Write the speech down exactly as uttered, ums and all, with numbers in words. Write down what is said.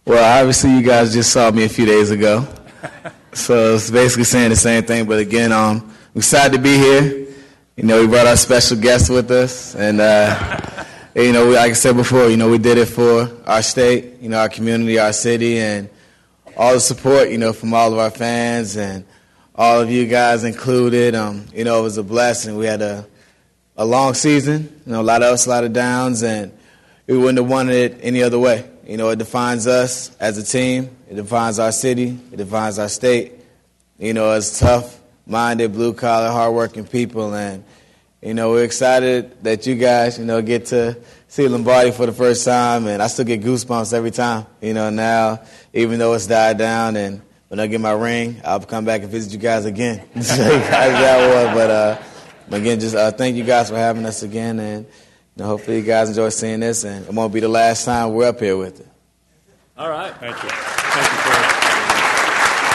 Well, obviously you guys just saw me a few days ago, so it's basically saying the same thing. But again, um, I'm excited to be here. You know, we brought our special guest with us, and uh, you know, like I said before, you know, we did it for our state, you know, our community, our city, and all the support, you know, from all of our fans and all of you guys included. Um, you know, it was a blessing. We had a a long season, you know, a lot of ups, a lot of downs, and we wouldn't have wanted it any other way. You know, it defines us as a team. It defines our city. It defines our state. You know, as tough-minded, blue-collar, hard-working people. And, you know, we're excited that you guys, you know, get to see Lombardi for the first time. And I still get goosebumps every time, you know, now, even though it's died down. And when I get my ring, I'll come back and visit you guys again. Show you guys that one. But, uh, again, just uh, thank you guys for having us again. And, you know, hopefully you guys enjoy seeing this, and it won't be the last time we're up here with it. All right. Thank you. Thank you, Chris.